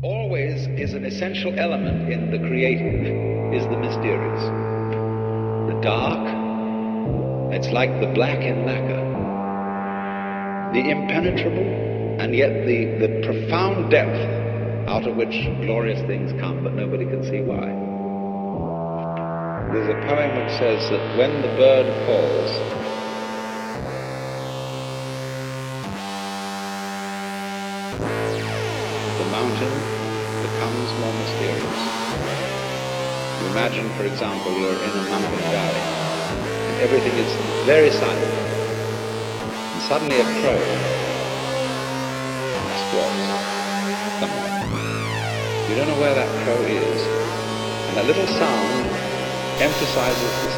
always is an essential element in the creative, is the mysterious. The dark, it's like the black in lacquer. The impenetrable, and yet the profound depth out of which glorious things come, but nobody can see why. There's a poem which says that when the bird falls, the mountain becomes more mysterious. You imagine, for example, you're in a mountain valley, and everything is very silent. And suddenly a crow squawks somewhere. You don't know where that crow is, and that little sound emphasizes the